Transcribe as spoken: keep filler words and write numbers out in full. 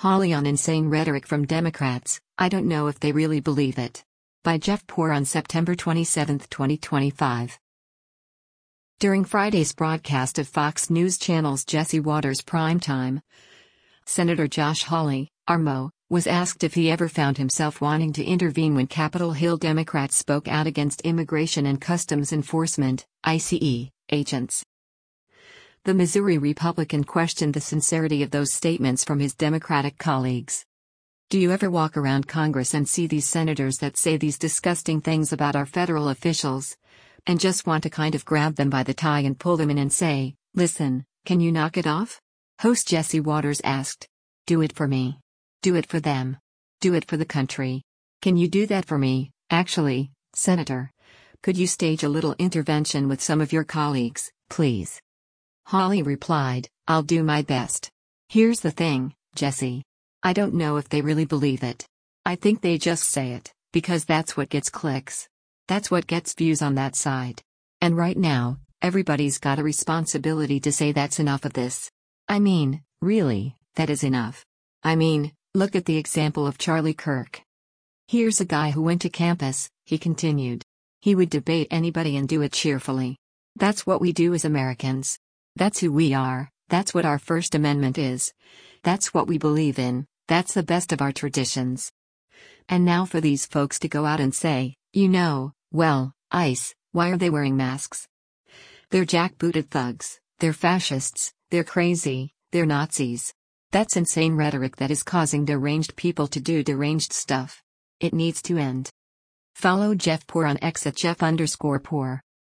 Hawley on insane rhetoric from Democrats, I don't know if they really believe it. By Jeff Poor on September twenty-seventh, twenty twenty-five. During Friday's broadcast of Fox News Channel's Jesse Watters Primetime, Senator Josh Hawley, R M O, was asked if he ever found himself wanting to intervene when Capitol Hill Democrats spoke out against Immigration and Customs Enforcement, ICE, agents. The Missouri Republican questioned the sincerity of those statements from his Democratic colleagues. Do you ever walk around Congress and see these senators that say these disgusting things about our federal officials? And just want to kind of grab them by the tie and pull them in and say, listen, can you knock it off? Host Jesse Watters asked. Do it for me. Do it for them. Do it for the country. Can you do that for me, actually, Senator? Could you stage a little intervention with some of your colleagues, please? Hawley replied, I'll do my best. Here's the thing, Jesse. I don't know if they really believe it. I think they just say it, because that's what gets clicks. That's what gets views on that side. And right now, everybody's got a responsibility to say that's enough of this. I mean, really, that is enough. I mean, look at the example of Charlie Kirk. Here's a guy who went to campus, he continued. He would debate anybody and do it cheerfully. That's what we do as Americans. That's who we are, that's what our First Amendment is. That's what we believe in, that's the best of our traditions. And now for these folks to go out and say, you know, well, ICE, why are they wearing masks? They're jackbooted thugs, they're fascists, they're crazy, they're Nazis. That's insane rhetoric that is causing deranged people to do deranged stuff. It needs to end. Follow Jeff Poor on X at Jeff underscore Poor.